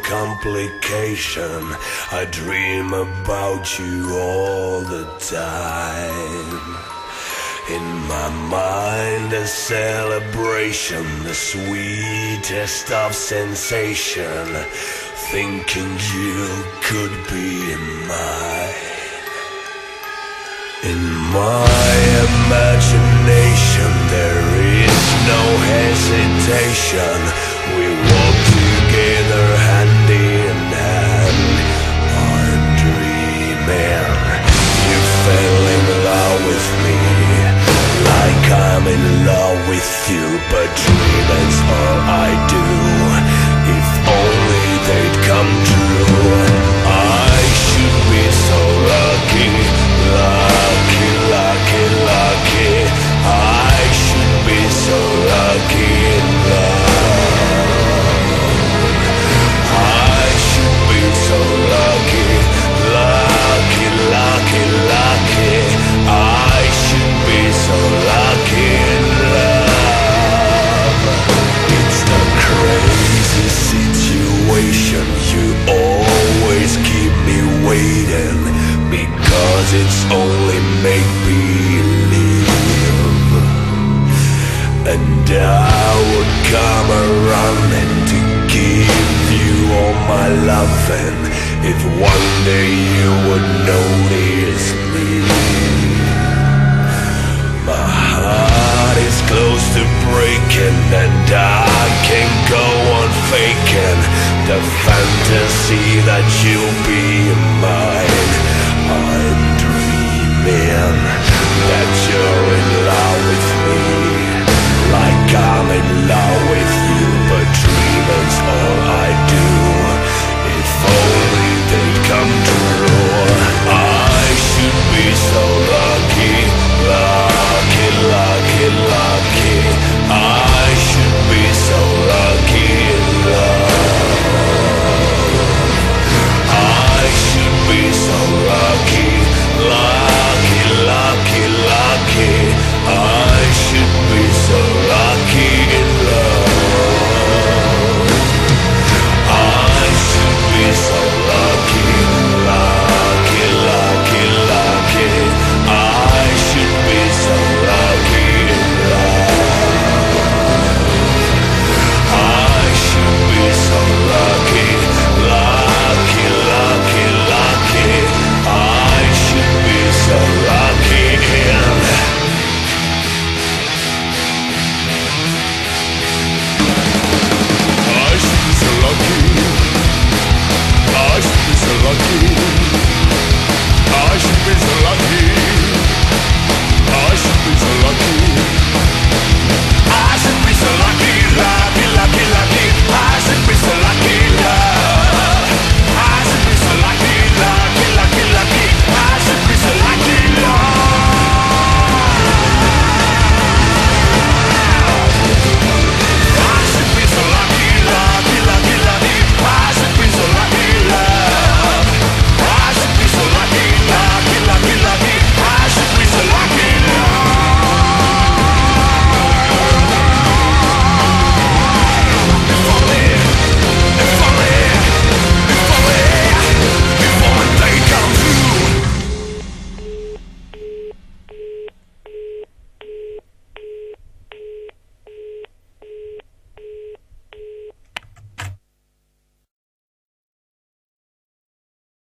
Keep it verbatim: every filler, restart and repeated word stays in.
complication. I dream about you all the time. In my mind a celebration, the sweetest of sensation, thinking you could be mine. In my imagination there is no hesitation. We walk together hand in hand, I'm dreaming. You fell in love with me, like I'm in love with you. But dreaming's all I do, if only they'd come true. I should be so lucky, lucky, lucky, lucky. I should be so lucky in love. I should be so lucky, lucky, lucky, lucky. I should be so lucky in love. It's a crazy situation, you always keep me waiting, because it's only make-believe. And I would come around and to give you all my loving, if one day you would know